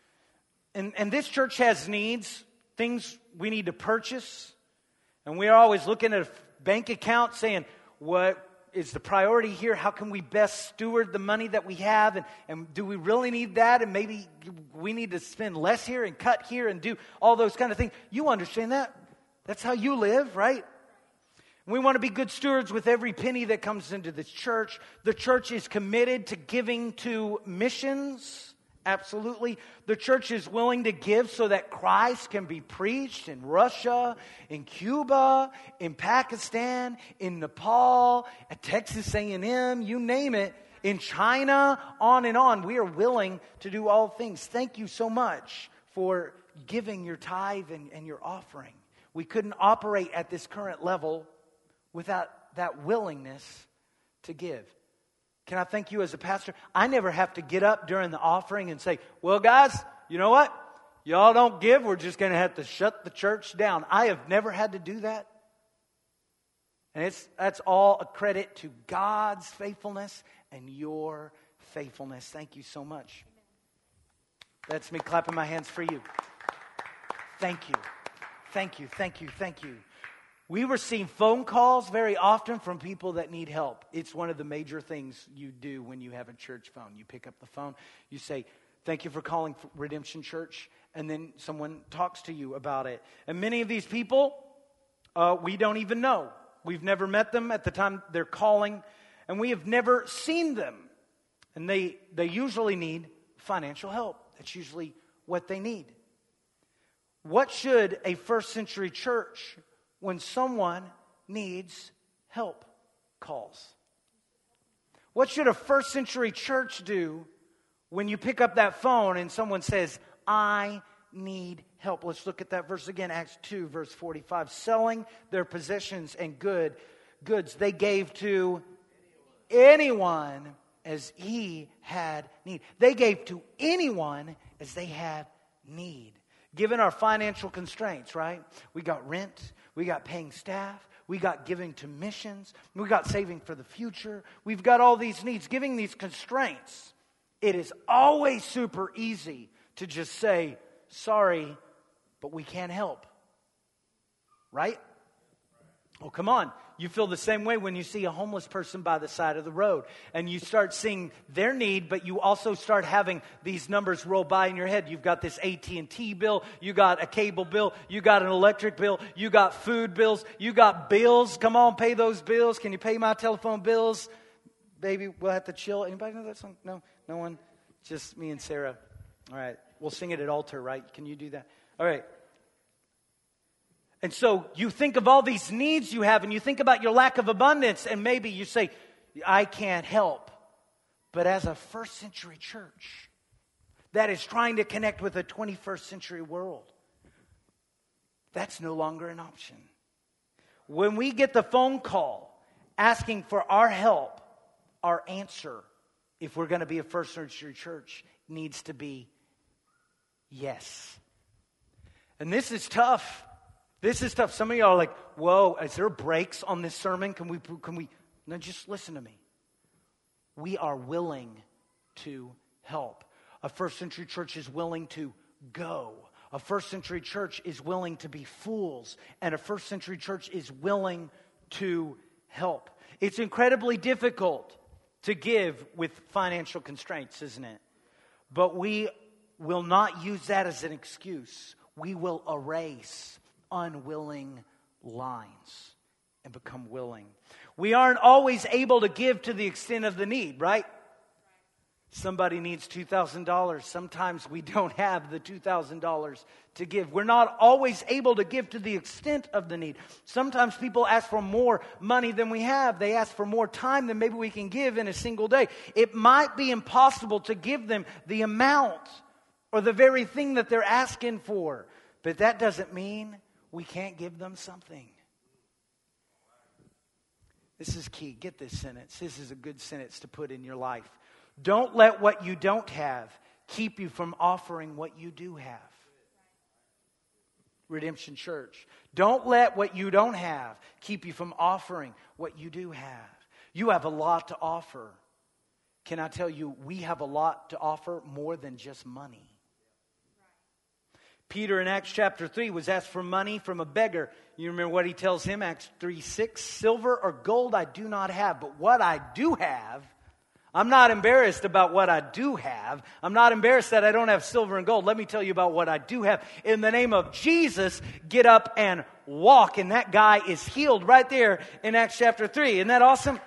S2: And this church has needs, things we need to purchase. And we are always looking at a bank account saying, what is the priority here? How can we best steward the money that we have? And do we really need that? And maybe we need to spend less here and cut here and do all those kind of things. You understand that? That's how you live, right? We want to be good stewards with every penny that comes into this church. The church is committed to giving to missions. Absolutely. The church is willing to give so that Christ can be preached in Russia, in Cuba, in Pakistan, in Nepal, at Texas A&M, you name it, in China, on and on. We are willing to do all things. Thank you so much for giving your tithe and your offering. We couldn't operate at this current level without that willingness to give. Can I thank you as a pastor? I never have to get up during the offering and say, well, guys, you know what? Y'all don't give. We're just going to have to shut the church down. I have never had to do that. And that's all a credit to God's faithfulness and your faithfulness. Thank you so much. That's me clapping my hands for you. Thank you. Thank you. Thank you. Thank you. We receive phone calls very often from people that need help. It's one of the major things you do when you have a church phone. You pick up the phone, you say, thank you for calling Redemption Church, and then someone talks to you about it. And many of these people, we don't even know. We've never met them at the time they're calling, and we have never seen them. And they usually need financial help. That's usually what they need. What should a first century church, when someone needs help, calls? What should a first century church do when you pick up that phone and someone says, I need help? Let's look at that verse again, Acts 2, verse 45. Selling their possessions and goods they gave to anyone as he had need. They gave to anyone as they had need. Given our financial constraints, right? We got rent, we got paying staff, we got giving to missions, we got saving for the future. We've got all these needs. Giving these constraints, it is always super easy to just say, sorry, but we can't help. Right? Oh, come on. You feel the same way when you see a homeless person by the side of the road and you start seeing their need, but you also start having these numbers roll by in your head. You've got this AT&T bill, you got a cable bill, you got an electric bill, you got food bills, you got bills. Come on, pay those bills. Can you pay my telephone bills? Baby, we'll have to chill. Anybody know that song? No? No one? Just me and Sarah. All right. We'll sing it at altar, right? Can you do that? All right. And so you think of all these needs you have and you think about your lack of abundance and maybe you say, I can't help. But as a first century church that is trying to connect with a 21st century world, that's no longer an option. When we get the phone call asking for our help, our answer, if we're going to be a first century church, needs to be yes. And this is tough. This is tough. Some of y'all are like, whoa, is there breaks on this sermon? Can we? No, just listen to me. We are willing to help. A first century church is willing to go. A first century church is willing to be fools. And a first century church is willing to help. It's incredibly difficult to give with financial constraints, isn't it? But we will not use that as an excuse. We will erase unwilling lines and become willing. We aren't always able to give to the extent of the need, right? Somebody needs $2,000. Sometimes we don't have the $2,000 to give. We're not always able to give to the extent of the need. Sometimes people ask for more money than we have. They ask for more time than maybe we can give in a single day. It might be impossible to give them the amount or the very thing that they're asking for. But that doesn't mean we can't give them something. This is key. Get this sentence. This is a good sentence to put in your life. Don't let what you don't have keep you from offering what you do have. Redemption Church. Don't let what you don't have keep you from offering what you do have. You have a lot to offer. Can I tell you, we have a lot to offer more than just money. Peter in Acts chapter 3 was asked for money from a beggar. You remember what he tells him, Acts 3:6? Silver or gold I do not have, but what I do have, I'm not embarrassed about what I do have. I'm not embarrassed that I don't have silver and gold. Let me tell you about what I do have. In the name of Jesus, get up and walk. And that guy is healed right there in Acts chapter 3. Isn't that awesome?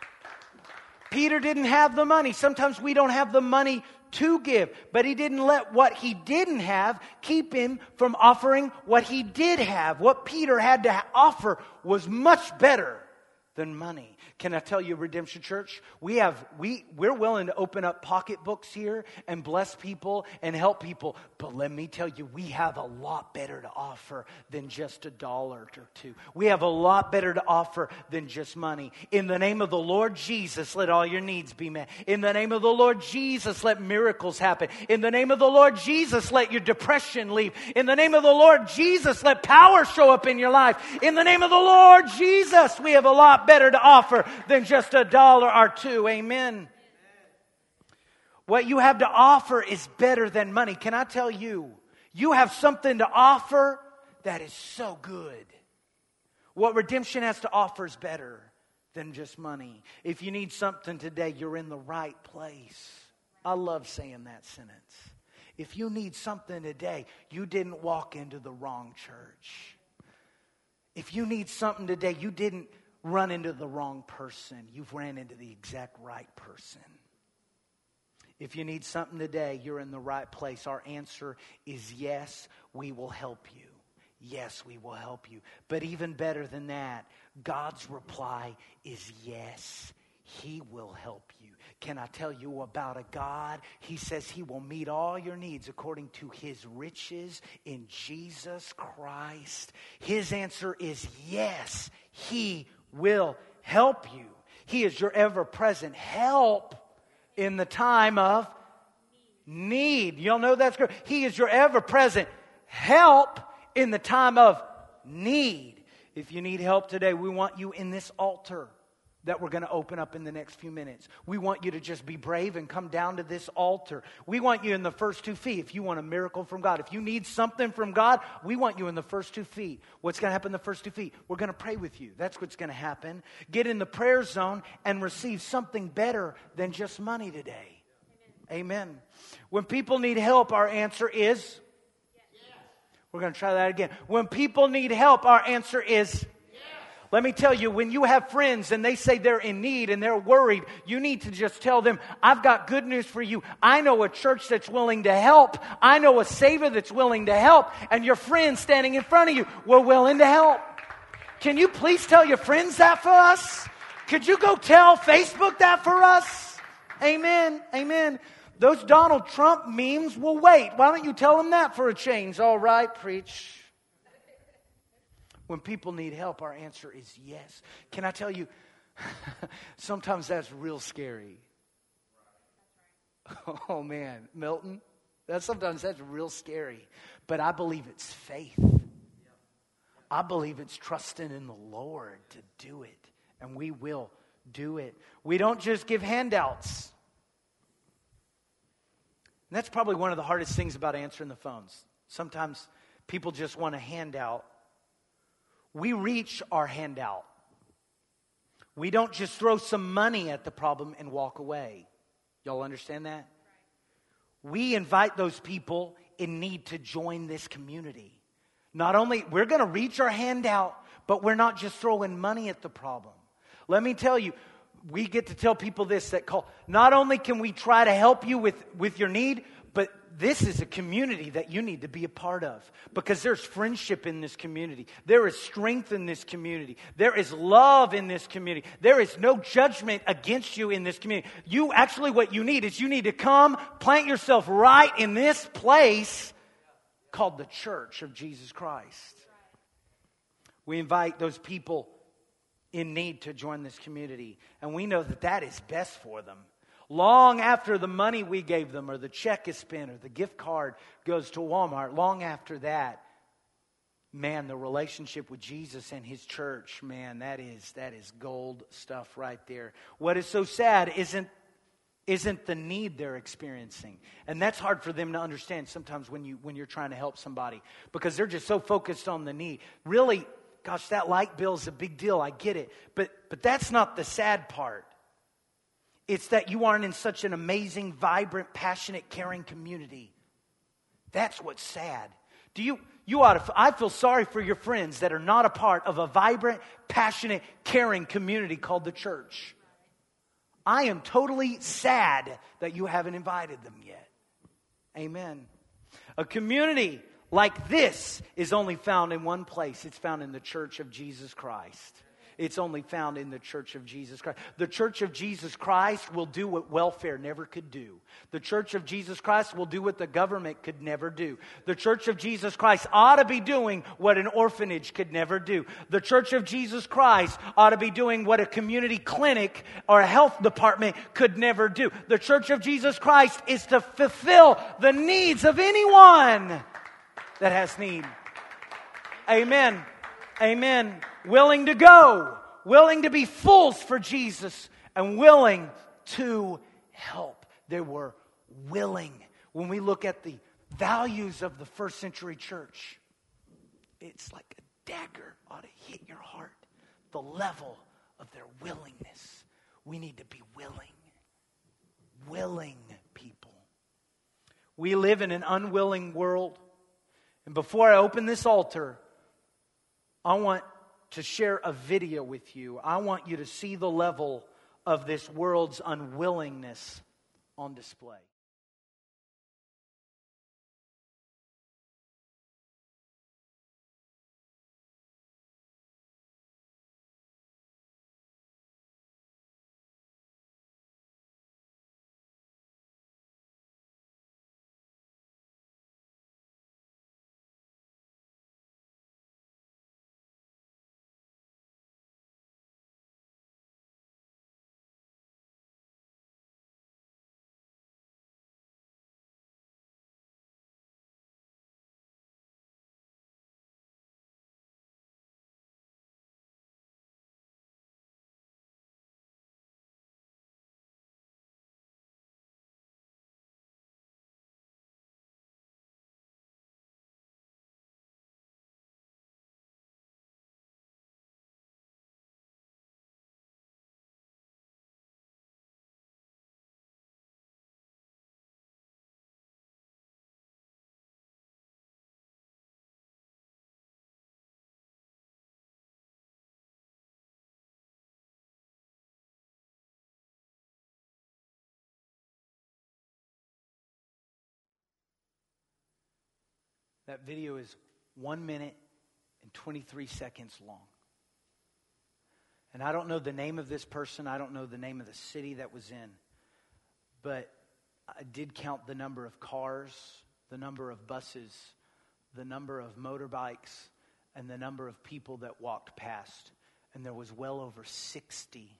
S2: Peter didn't have the money. Sometimes we don't have the money to give, but he didn't let what he didn't have keep him from offering what he did have. What Peter had to offer was much better than money. Can I tell you, Redemption Church, we're willing to open up pocketbooks here and bless people and help people. But let me tell you, we have a lot better to offer than just $1 or $2. We have a lot better to offer than just money. In the name of the Lord Jesus, let all your needs be met. In the name of the Lord Jesus, let miracles happen. In the name of the Lord Jesus, let your depression leave. In the name of the Lord Jesus, let power show up in your life. In the name of the Lord Jesus, we have a lot better to offer than just $1 or $2. Amen. What you have to offer is better than money. Can I tell you, you have something to offer that is so good. What redemption has to offer is better than just money. If you need something today, you're in the right place. I love saying that sentence. If you need something today, you didn't walk into the wrong church. If you need something today, you didn't run into the wrong person. You've ran into the exact right person. If you need something today, you're in the right place. Our answer is yes, we will help you. Yes, we will help you. But even better than that, God's reply is yes, He will help you. Can I tell you about a God? He says He will meet all your needs according to His riches in Jesus Christ. His answer is yes, He will help you. He is your ever-present help in the time of need. You'll know that's good. He is your ever-present help in the time of need. If you need help today, we want you in this altar. that we're going to open up in the next few minutes. We want you to just be brave and come down to this altar. We want you in the first 2 feet if you want a miracle from God. If you need something from God, we want you in the first 2 feet. What's going to happen in the first 2 feet? We're going to pray with you. That's what's going to happen. Get in the prayer zone and receive something better than just money today. Amen. When people need help, our answer is? We're going to try that again. When people need help, our answer is? Let me tell you, when you have friends and they say they're in need and they're worried, you need to just tell them, I've got good news for you. I know a church that's willing to help. I know a Savior that's willing to help. And your friends standing in front of you were willing to help. Can you please tell your friends that for us? Could you go tell Facebook that for us? Amen. Amen. Those Donald Trump memes will wait. Why don't you tell them that for a change? All right, preach. When people need help, our answer is yes. Can I tell you, sometimes that's real scary. Oh man, Milton, sometimes that's real scary. But I believe it's faith. I believe it's trusting in the Lord to do it. And we will do it. We don't just give handouts. And that's probably one of the hardest things about answering the phones. Sometimes people just want a handout. We reach our handout. We don't just throw some money at the problem and walk away. Y'all understand that? We invite those people in need to join this community. Not only, we're going to reach our handout, but we're not just throwing money at the problem. Let me tell you, we get to tell people this that call. Not only can we try to help you with your need, but this is a community that you need to be a part of, because there's friendship in this community. There is strength in this community. There is love in this community. There is no judgment against you in this community. What you need is you need to come plant yourself right in this place called the Church of Jesus Christ. We invite those people in need to join this community, and we know that that is best for them. Long after the money we gave them, or the check is spent, or the gift card goes to Walmart, long after that, man, the relationship with Jesus and His church, man, that is gold stuff right there. What is so sad isn't the need they're experiencing. And that's hard for them to understand sometimes when you're trying to help somebody, because they're just so focused on the need. Really, gosh, that light bill is a big deal. I get it. But that's not the sad part. It's that you aren't in such an amazing, vibrant, passionate, caring community. That's what's sad. I feel sorry for your friends that are not a part of a vibrant, passionate, caring community called the church. I am totally sad that you haven't invited them yet. Amen. A community like this is only found in one place. It's found in the Church of Jesus Christ. It's only found in the Church of Jesus Christ. The Church of Jesus Christ will do what welfare never could do. The Church of Jesus Christ will do what the government could never do. The Church of Jesus Christ ought to be doing what an orphanage could never do. The Church of Jesus Christ ought to be doing what a community clinic or a health department could never do. The Church of Jesus Christ is to fulfill the needs of anyone that has need. Amen. Amen. Willing to go, willing to be fools for Jesus, and willing to help. They were willing. When we look at the values of the first century church, it's like a dagger ought to hit your heart. The level of their willingness. We need to be willing people. We live in an unwilling world. And before I open this altar, I want to share a video with you. I want you to see the level of this world's unwillingness on display. That video is 1 minute and 23 seconds long. And I don't know the name of this person. I don't know the name of the city that was in. But I did count the number of cars, the number of buses, the number of motorbikes, and the number of people that walked past. And there was well over 60.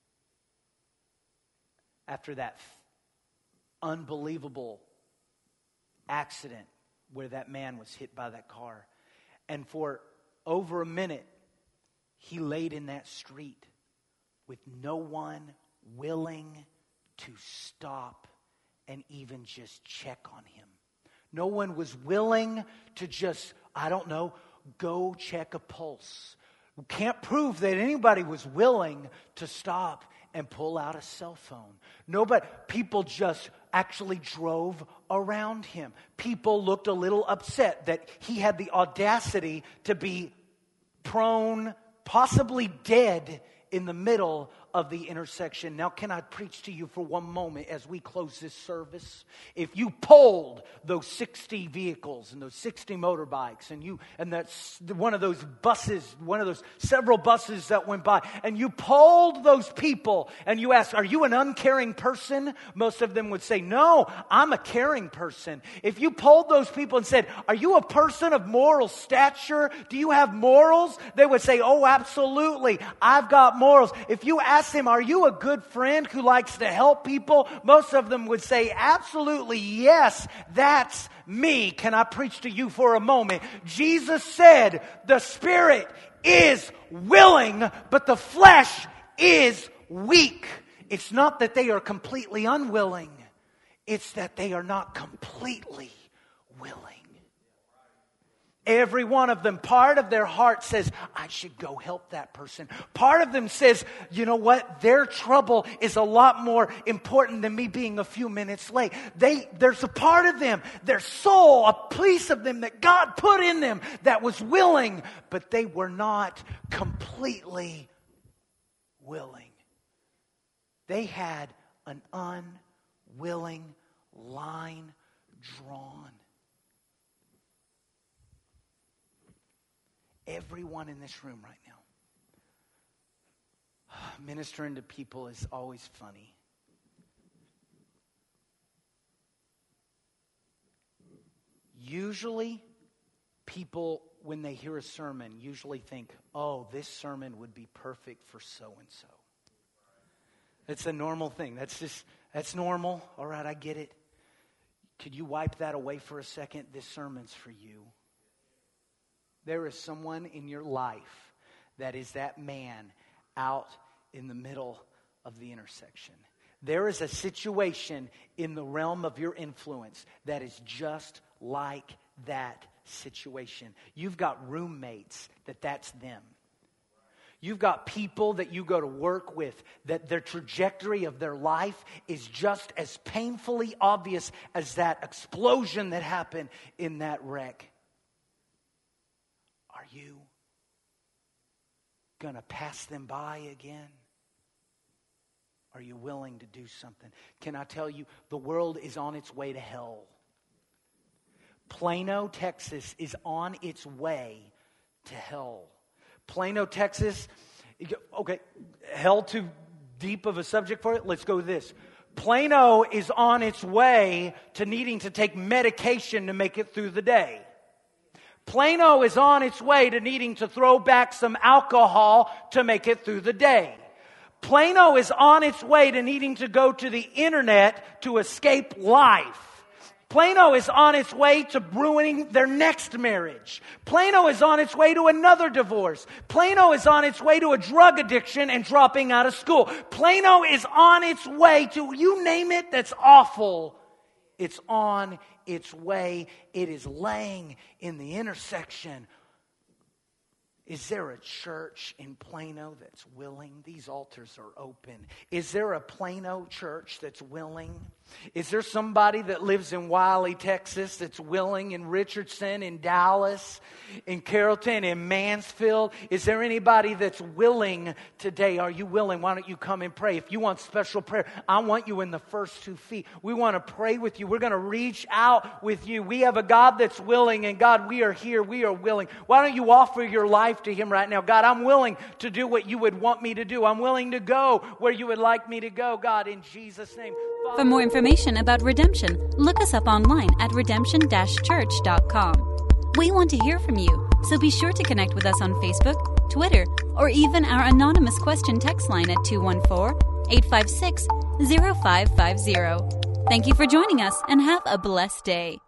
S2: After that unbelievable accident where that man was hit by that car. And for over a minute, he laid in that street with no one willing to stop and even just check on him. No one was willing to just, go check a pulse. We can't prove that anybody was willing to stop and pull out a cell phone. People just actually drove around him. People looked a little upset that he had the audacity to be prone, possibly dead, in the middle of the intersection. Now, can I preach to you for one moment as we close this service? If you polled those 60 vehicles and those 60 motorbikes and that's one of those several buses that went by, and you polled those people and you asked, are you an uncaring person? Most of them would say, no, I'm a caring person. If you polled those people and said, are you a person of moral stature? Do you have morals? They would say, oh, absolutely, I've got morals. If you ask them, are you a good friend who likes to help people? Most of them would say, absolutely, yes, that's me. Can I preach to you for a moment? Jesus said, the spirit is willing, but the flesh is weak. It's not that they are completely unwilling. It's that they are not completely willing. Every one of them, part of their heart says, I should go help that person. Part of them says, you know what? Their trouble is a lot more important than me being a few minutes late. There's a part of them, their soul, a piece of them that God put in them that was willing, but they were not completely willing. They had an unwilling line drawn. Everyone in this room right now. Ministering to people is always funny. Usually, people, when they hear a sermon, usually think, oh, this sermon would be perfect for so-and-so. It's a normal thing. That's normal. All right, I get it. Could you wipe that away for a second? This sermon's for you. There is someone in your life that is that man out in the middle of the intersection. There is a situation in the realm of your influence that is just like that situation. You've got roommates that's them. You've got people that you go to work with that their trajectory of their life is just as painfully obvious as that explosion that happened in that wreck. Are you going to pass them by again? Are you willing to do something? Can I tell you, the world is on its way to hell. Plano, Texas is on its way to hell. Plano, Texas, okay, hell too deep of a subject for it? Let's go with this. Plano is on its way to needing to take medication to make it through the day. Plano is on its way to needing to throw back some alcohol to make it through the day. Plano is on its way to needing to go to the internet to escape life. Plano is on its way to ruining their next marriage. Plano is on its way to another divorce. Plano is on its way to a drug addiction and dropping out of school. Plano is on its way to, you name it, that's awful. It's on its way. It is laying in the intersection. Is there a church in Plano that's willing? These altars are open. Is there a Plano church that's willing Is there somebody that lives in Wiley, Texas that's willing, in Richardson, in Dallas, in Carrollton, in Mansfield? Is there anybody that's willing today? Are you willing? Why don't you come and pray? If you want special prayer, I want you in the first 2 feet. We want to pray with you. We're going to reach out with you. We have a God that's willing, and God, we are here. We are willing. Why don't you offer your life to Him right now? God, I'm willing to do what you would want me to do. I'm willing to go where you would like me to go, God, in Jesus' name.
S1: For more information about Redemption, look us up online at redemption-church.com. We want to hear from you, so be sure to connect with us on Facebook, Twitter, or even our anonymous question text line at 214-856-0550. Thank you for joining us, and have a blessed day.